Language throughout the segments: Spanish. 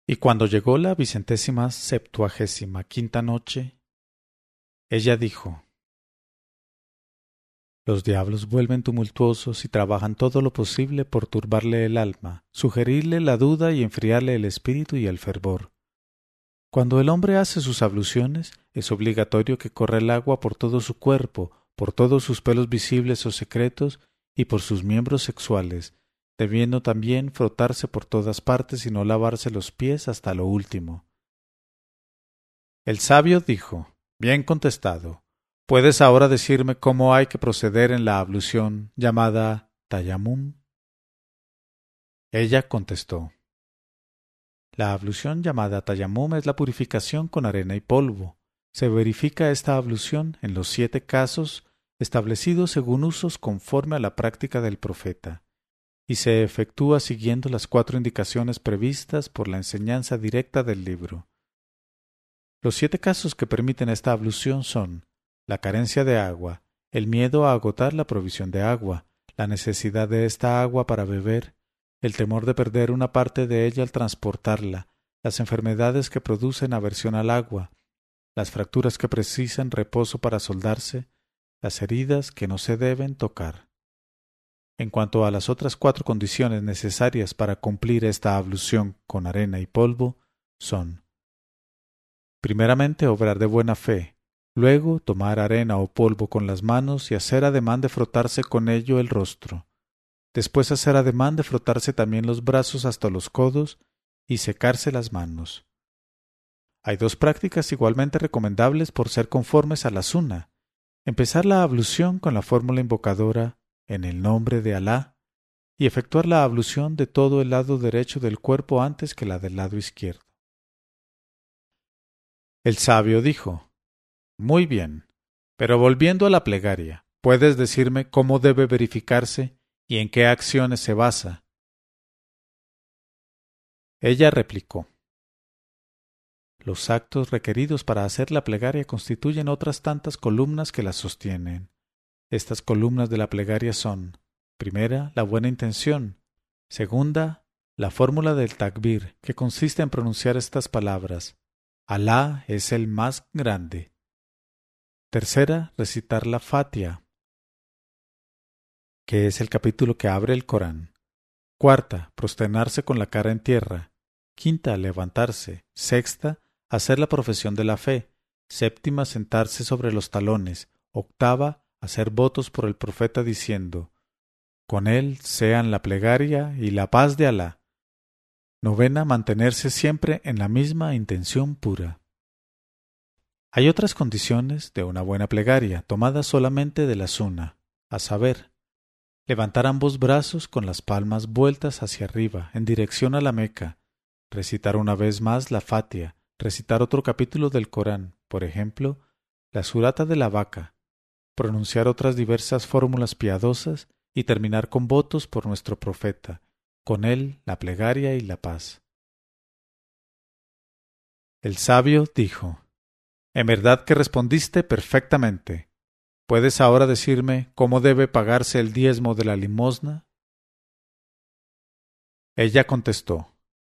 Y cuando llegó la 275ª noche, ella dijo: Los diablos vuelven tumultuosos y trabajan todo lo posible por turbarle el alma, sugerirle la duda y enfriarle el espíritu y el fervor. Cuando el hombre hace sus abluciones, es obligatorio que corra el agua por todo su cuerpo, por todos sus pelos visibles o secretos y por sus miembros sexuales, debiendo también frotarse por todas partes y no lavarse los pies hasta lo último. El sabio dijo: Bien contestado. ¿Puedes ahora decirme cómo hay que proceder en la ablución llamada Tayammum? Ella contestó: La ablución llamada Tayammum es la purificación con arena y polvo. Se verifica esta ablución en los 7 casos establecidos según usos conforme a la práctica del profeta, y se efectúa siguiendo las 4 indicaciones previstas por la enseñanza directa del libro. Los 7 casos que permiten esta ablución son la carencia de agua, el miedo a agotar la provisión de agua, la necesidad de esta agua para beber, el temor de perder una parte de ella al transportarla, las enfermedades que producen aversión al agua, las fracturas que precisan reposo para soldarse, las heridas que no se deben tocar. En cuanto a las otras 4 condiciones necesarias para cumplir esta ablución con arena y polvo, son: primeramente, obrar de buena fe, luego tomar arena o polvo con las manos y hacer ademán de frotarse con ello el rostro, después hacer ademán de frotarse también los brazos hasta los codos y secarse las manos. Hay 2 prácticas igualmente recomendables por ser conformes a la sunna: empezar la ablución con la fórmula invocadora en el nombre de Alá y efectuar la ablución de todo el lado derecho del cuerpo antes que la del lado izquierdo. El sabio dijo: Muy bien, pero volviendo a la plegaria, ¿puedes decirme cómo debe verificarse y en qué acciones se basa? Ella replicó: Los actos requeridos para hacer la plegaria constituyen otras tantas columnas que la sostienen. Estas columnas de la plegaria son: primera, la buena intención; segunda, la fórmula del takbir, que consiste en pronunciar estas palabras: Alá es el más grande; tercera, recitar la Fatiha, que es el capítulo que abre el Corán; cuarta, prosternarse con la cara en tierra; quinta, levantarse; sexta, hacer la profesión de la fe; séptima, sentarse sobre los talones; octava, hacer votos por el profeta diciendo: Con él sean la plegaria y la paz de Alá; novena, mantenerse siempre en la misma intención pura. Hay otras condiciones de una buena plegaria, tomadas solamente de la sunna, a saber: levantar ambos brazos con las palmas vueltas hacia arriba, en dirección a la Meca; recitar una vez más la Fatiha; recitar otro capítulo del Corán, por ejemplo, la surata de la vaca; pronunciar otras diversas fórmulas piadosas y terminar con votos por nuestro profeta, con él la plegaria y la paz. El sabio dijo: En verdad que respondiste perfectamente. ¿Puedes ahora decirme cómo debe pagarse el diezmo de la limosna? Ella contestó: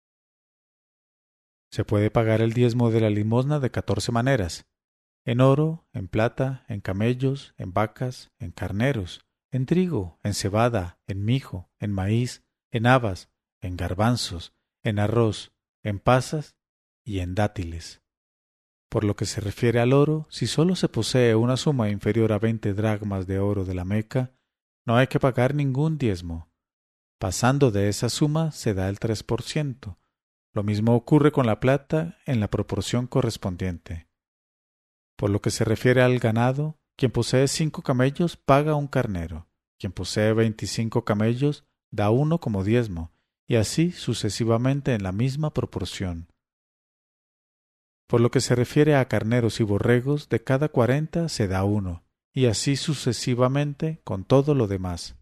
Se puede pagar el diezmo de la limosna de 14 maneras: en oro, en plata, en camellos, en vacas, en carneros, en trigo, en cebada, en mijo, en maíz, en habas, en garbanzos, en arroz, en pasas y en dátiles. Por lo que se refiere al oro, si sólo se posee una suma inferior a 20 dracmas de oro de la Meca, no hay que pagar ningún diezmo. Pasando de esa suma se da el 3%. Lo mismo ocurre con la plata en la proporción correspondiente. Por lo que se refiere al ganado, quien posee 5 camellos paga un carnero; quien posee 25 camellos da uno como diezmo, y así sucesivamente en la misma proporción. Por lo que se refiere a carneros y borregos, de cada 40 se da uno, y así sucesivamente con todo lo demás.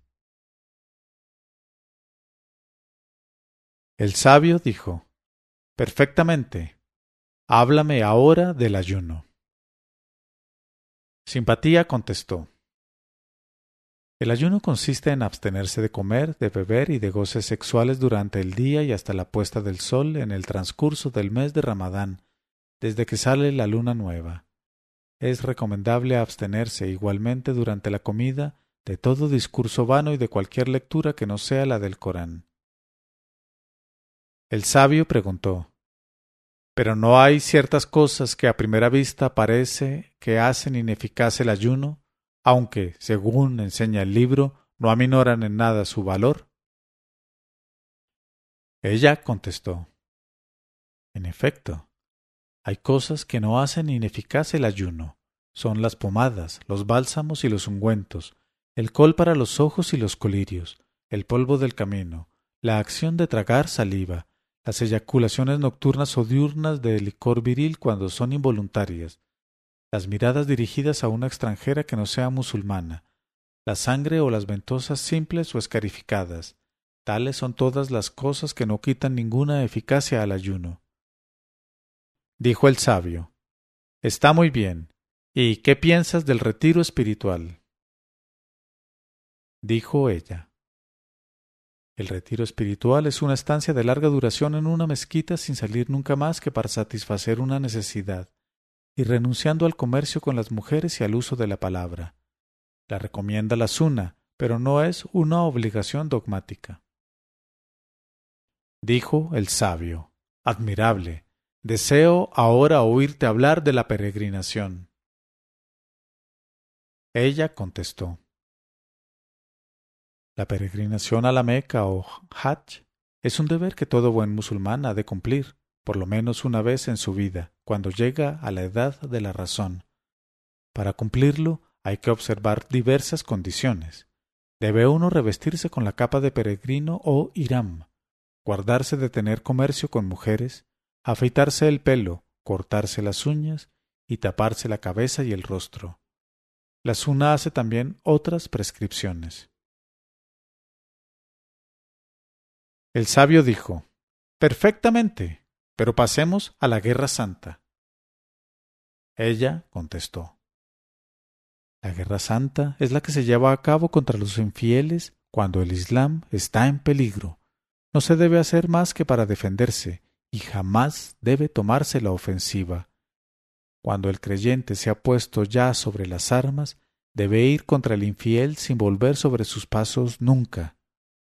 El sabio dijo: Perfectamente. Háblame ahora del ayuno. Simpatía contestó: El ayuno consiste en abstenerse de comer, de beber y de goces sexuales durante el día y hasta la puesta del sol en el transcurso del mes de Ramadán, desde que sale la luna nueva. Es recomendable abstenerse igualmente durante la comida de todo discurso vano y de cualquier lectura que no sea la del Corán. El sabio preguntó: ¿Pero no hay ciertas cosas que a primera vista parece que hacen ineficaz el ayuno, aunque, según enseña el libro, no aminoran en nada su valor? Ella contestó: En efecto, hay cosas que no hacen ineficaz el ayuno. Son las pomadas, los bálsamos y los ungüentos, el col para los ojos y los colirios, el polvo del camino, la acción de tragar saliva, las eyaculaciones nocturnas o diurnas de licor viril cuando son involuntarias, las miradas dirigidas a una extranjera que no sea musulmana, la sangre o las ventosas simples o escarificadas. Tales son todas las cosas que no quitan ninguna eficacia al ayuno. Dijo el sabio: Está muy bien. ¿Y qué piensas del retiro espiritual? Dijo ella: El retiro espiritual es una estancia de larga duración en una mezquita sin salir nunca más que para satisfacer una necesidad, y renunciando al comercio con las mujeres y al uso de la palabra. La recomienda la Sunna, pero no es una obligación dogmática. Dijo el sabio: Admirable. Deseo ahora oírte hablar de la peregrinación. Ella contestó: La peregrinación a la Meca o Hajj es un deber que todo buen musulmán ha de cumplir, por lo menos una vez en su vida, cuando llega a la edad de la razón. Para cumplirlo hay que observar diversas condiciones. Debe uno revestirse con la capa de peregrino o ihram, guardarse de tener comercio con mujeres, afeitarse el pelo, cortarse las uñas y taparse la cabeza y el rostro. La Sunna hace también otras prescripciones. El sabio dijo: Perfectamente, pero pasemos a la guerra santa. Ella contestó: La guerra santa es la que se lleva a cabo contra los infieles cuando el Islam está en peligro. No se debe hacer más que para defenderse, y jamás debe tomarse la ofensiva. Cuando el creyente se ha puesto ya sobre las armas, debe ir contra el infiel sin volver sobre sus pasos nunca.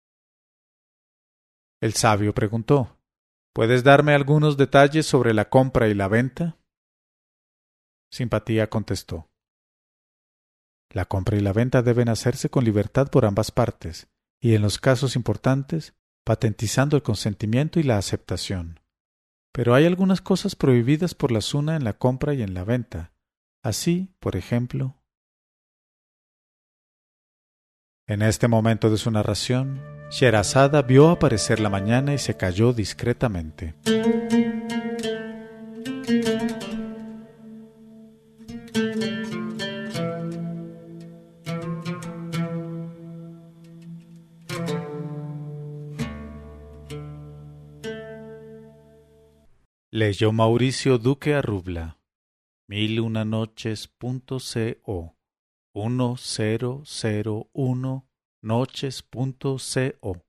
El sabio preguntó: ¿Puedes darme algunos detalles sobre la compra y la venta? Simpatía contestó: La compra y la venta deben hacerse con libertad por ambas partes, y en los casos importantes, patentizando el consentimiento y la aceptación. Pero hay algunas cosas prohibidas por la Sunna en la compra y en la venta. Así, por ejemplo, en este momento de su narración, Sherazada vio aparecer la mañana y se calló discretamente. Leyó Mauricio Duque Arrubla. 1001noches.co 1001noches.co